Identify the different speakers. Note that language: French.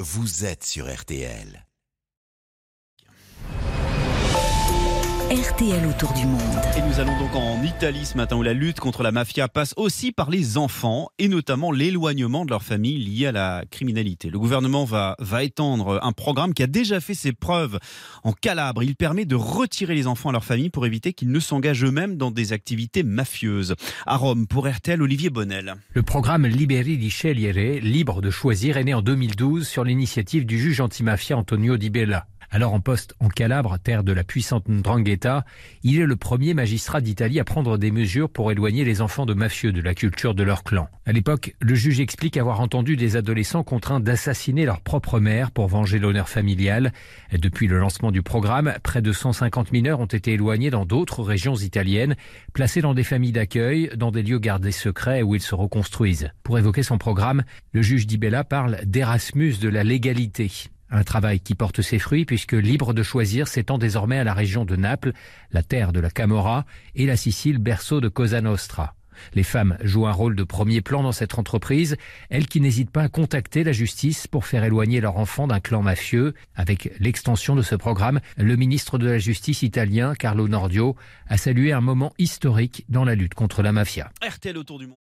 Speaker 1: vous êtes sur RTL.
Speaker 2: RTL autour du monde.
Speaker 3: Et nous allons donc en Italie ce matin où la lutte contre la mafia passe aussi par les enfants et notamment l'éloignement de leur famille lié à la criminalité. Le gouvernement va étendre un programme qui a déjà fait ses preuves en Calabre. Il permet de retirer les enfants à leur famille pour éviter qu'ils ne s'engagent eux-mêmes dans des activités mafieuses. À Rome, pour RTL, Olivier Bonnel.
Speaker 4: Le programme Liberi di Scegliere, libre de choisir, est né en 2012 sur l'initiative du juge antimafia Antonio Di Bella. Alors en poste en Calabre, terre de la puissante 'ndrangheta, il est le premier magistrat d'Italie à prendre des mesures pour éloigner les enfants de mafieux de la culture de leur clan. À l'époque, le juge explique avoir entendu des adolescents contraints d'assassiner leur propre mère pour venger l'honneur familial. Depuis le lancement du programme, près de 150 mineurs ont été éloignés dans d'autres régions italiennes, placés dans des familles d'accueil, dans des lieux gardés secrets où ils se reconstruisent. Pour évoquer son programme, le juge Di Bella parle d'Erasmus de la légalité. Un travail qui porte ses fruits puisque Libre de choisir s'étend désormais à la région de Naples, la terre de la Camorra, et la Sicile, berceau de Cosa Nostra. Les femmes jouent un rôle de premier plan dans cette entreprise, elles qui n'hésitent pas à contacter la justice pour faire éloigner leur enfant d'un clan mafieux. Avec l'extension de ce programme, le ministre de la Justice italien, Carlo Nordio, a salué un moment historique dans la lutte contre la mafia.
Speaker 3: RTL autour du monde.